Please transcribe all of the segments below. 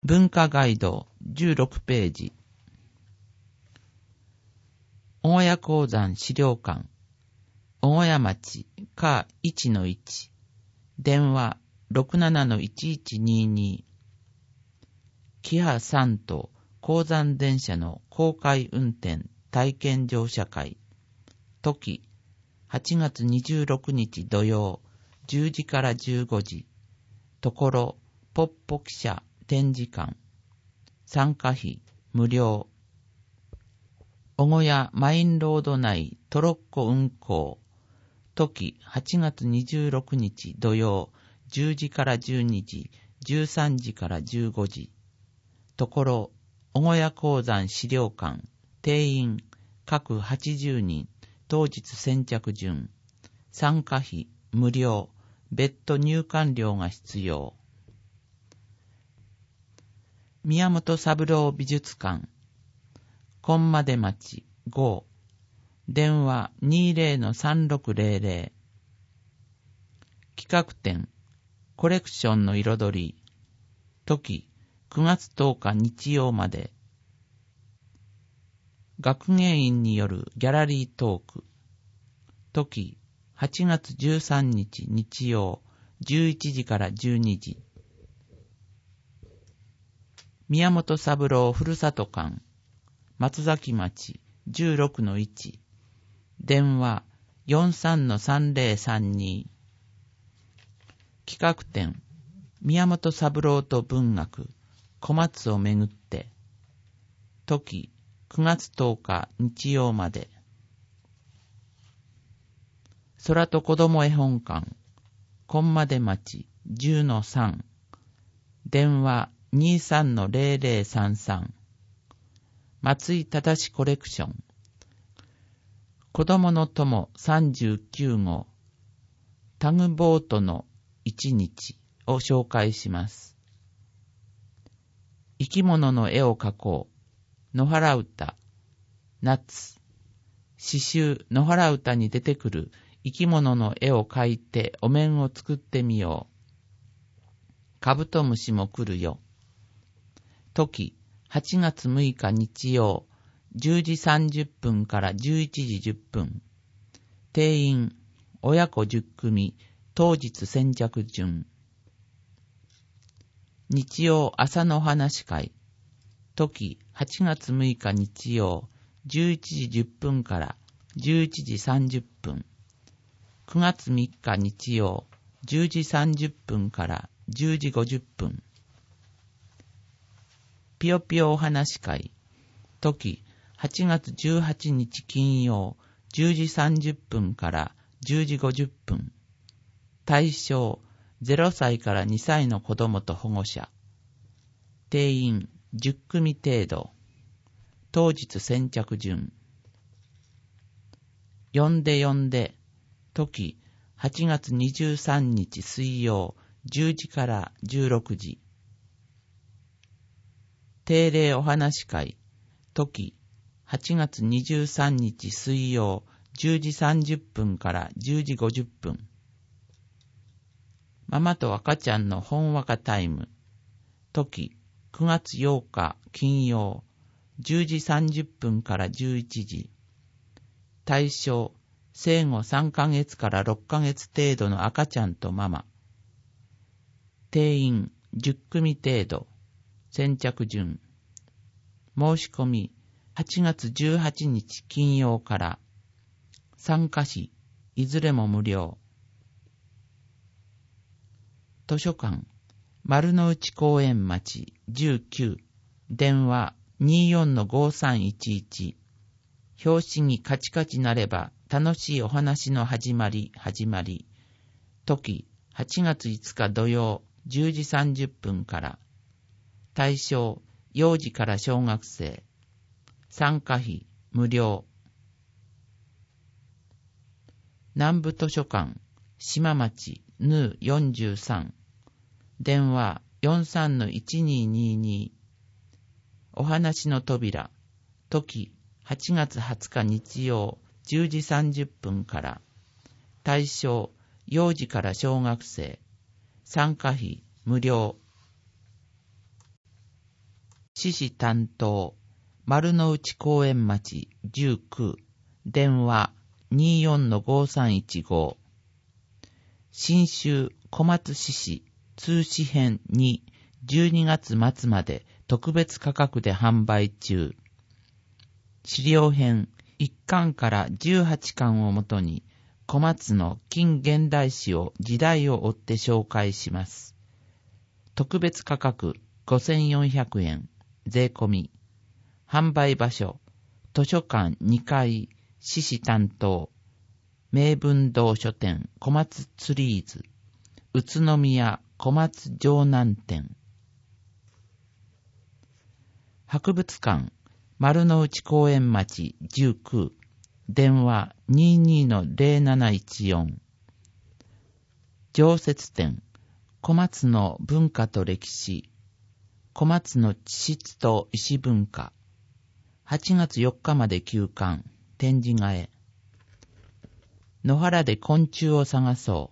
文化ガイド16ページ。小谷鉱山資料館、小谷町か 1-1、電話 67-1122、キハ3と鉱山電車の公開運転体験乗車会、時8月26日土曜10時から15時、ところポッポ記者展示館、参加費無料。小谷マインロード内トロッコ運行、時8月26日土曜10時から12時、13時から15時、ところ小谷鉱山資料館、定員各80人、当日先着順、参加費無料、別途入館料が必要。宮本三郎美術館、金間出町5、電話 20-3600、企画展コレクションの彩り、時9月10日日曜まで。学芸員によるギャラリートーク、時8月13日日曜11時から12時。宮本三郎ふるさと館、松崎町 16-1、電話 43-3032、企画展宮本三郎と文学小松をめぐって、時9月10日日曜まで。空と子供絵本館、金間出町 10-3、電話 23-0033、松井正コレクション、子供の友39号、タグボートの1日を紹介します。生き物の絵を描こう、野原歌、夏、詩集野原歌に出てくる生き物の絵を描いてお面を作ってみよう。カブトムシも来るよ。時8月6日日曜10時30分から11時10分。定員親子10組、当日先着順。日曜朝の話会、時8月6日日曜11時10分から11時30分。9月3日日曜10時30分から10時50分。ぴよぴよお話会、時8月18日金曜10時30分から10時50分。対象0歳から2歳の子供と保護者。定員10組程度。当日先着順。呼んで呼んで、時8月23日水曜10時から16時。定例お話会、時8月23日水曜10時30分から10時50分。ママと赤ちゃんのほんわかタイム、時9月8日金曜10時30分から11時。対象生後3ヶ月から6ヶ月程度の赤ちゃんとママ。定員10組程度。先着順。申し込み8月18日金曜から。参加費いずれも無料。図書館丸の内公園町19、電話 24-5311。表紙にカチカチなれば楽しいお話の始まり。時8月5日土曜10時30分から。対象幼児から小学生。参加費無料。南部図書館島町ヌー43、電話 43-1222。お話の扉、時8月20日日曜10時30分から。対象幼児から小学生。参加費無料。 市市担当、丸の内公園町19、電話 24-5315。新州小松市市通市編に12月末まで特別価格で販売中。資料編1巻から18巻をもとに小松の近現代史を時代を追って紹介します。特別価格5400円、税込み。販売場所、図書館2階、市市担当、名文堂書店小松ツリーズ、宇都宮小松城南店。博物館、丸の内公園町19、電話 22-0714。常設展、小松の文化と歴史、小松の地質と石文化。8月4日まで休館、展示替え。野原で昆虫を探そう。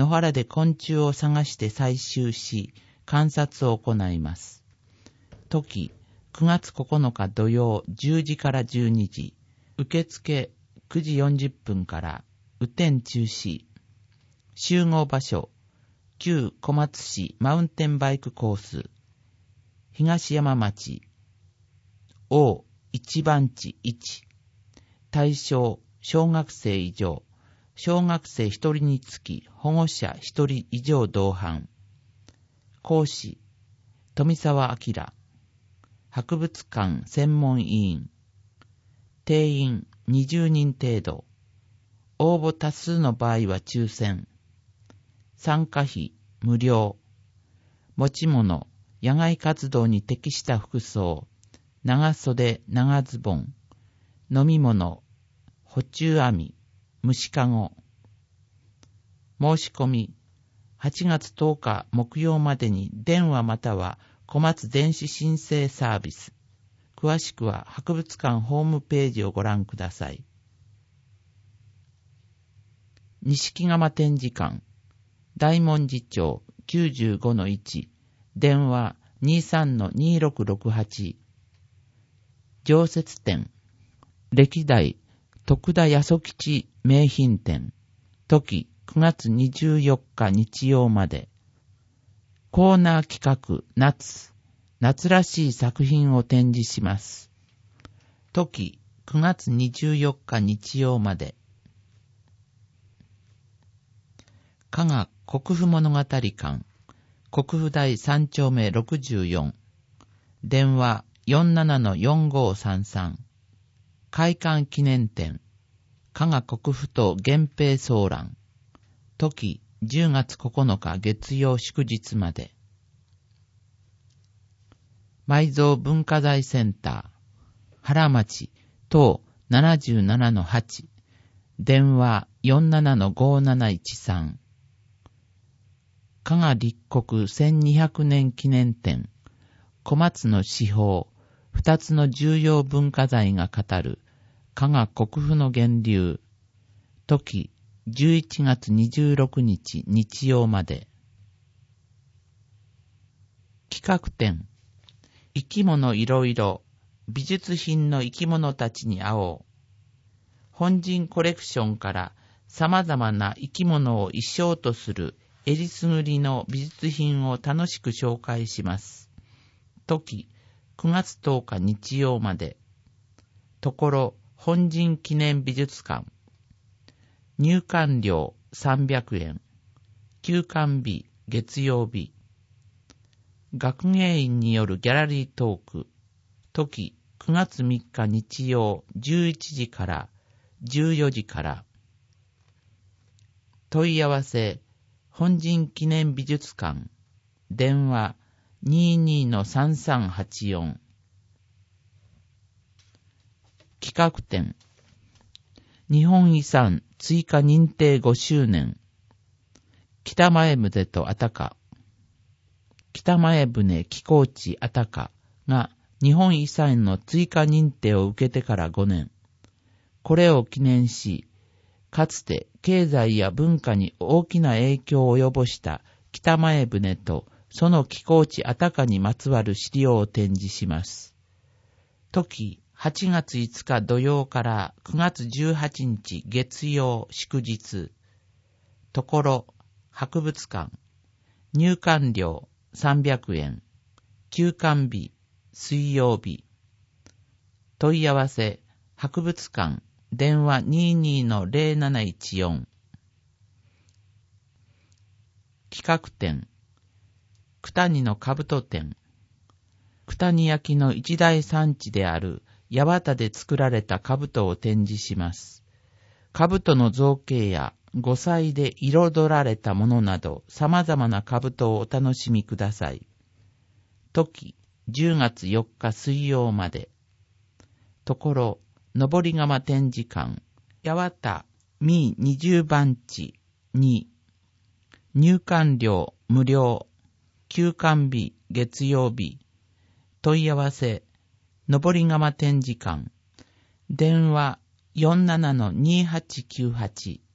野原で昆虫を探して採集し、観察を行います。時、9月9日土曜10時から12時。受付9時40分から雨天中止。集合場所、旧小松市マウンテンバイクコース。東山町。一番地1。対象、小学生以上。小学生1人につき保護者1人以上同伴。講師、富澤明。博物館専門委員。定員20人程度。応募多数の場合は抽選。参加費無料。持ち物、野外活動に適した服装。長袖、長ズボン。飲み物、補充網、虫かご。申し込み、8月10日木曜までに電話または小松電子申請サービス。詳しくは博物館ホームページをご覧ください。錦釜展示館、大文字町 95-1、電話 23-2668。常設展、歴代徳田八十吉名品展、時9月24日日曜まで。コーナー企画夏らしい作品を展示します。時9月24日日曜まで。加賀国府物語館、国府台3丁目64、電話 47-4533。開館記念展、加賀国府と源平騒乱、時10月9日月曜祝日まで。埋蔵文化財センター、原町等 77-8、電話 47-5713。加賀立国1200年記念展、小松の至宝、2つの重要文化財が語る加賀国府の源流、時11月26日日曜まで。企画展、生き物いろいろ、美術品の生き物たちに会おう。本人コレクションから様々な生き物を衣装とするえりすぐりの美術品を楽しく紹介します。時9月10日日曜まで。ところ本人記念美術館。入館料300円。休館日月曜日。学芸員によるギャラリートーク。時9月3日日曜11時から14時から。問い合わせ、本人記念美術館。電話22-3384。企画展、日本遺産追加認定5周年。北前船とあたか。北前船寄港地あたかが日本遺産の追加認定を受けてから5年。これを記念し、かつて経済や文化に大きな影響を及ぼした北前船とその寄港地あたかにまつわる資料を展示します。時、8月5日土曜から9月18日月曜祝日。ところ、博物館。入館料300円。休館日、水曜日。問い合わせ、博物館、電話 22-0714。企画展、九谷の兜展。九谷焼の一大産地である八幡で作られた兜を展示します。兜の造形や五彩で彩られたものなど様々な兜をお楽しみください。時、10月4日水曜まで。ところ、登り窯展示館、八幡三20番地に、入館料無料、休館日月曜日。問い合わせ、登り窯展示館、電話 47-2898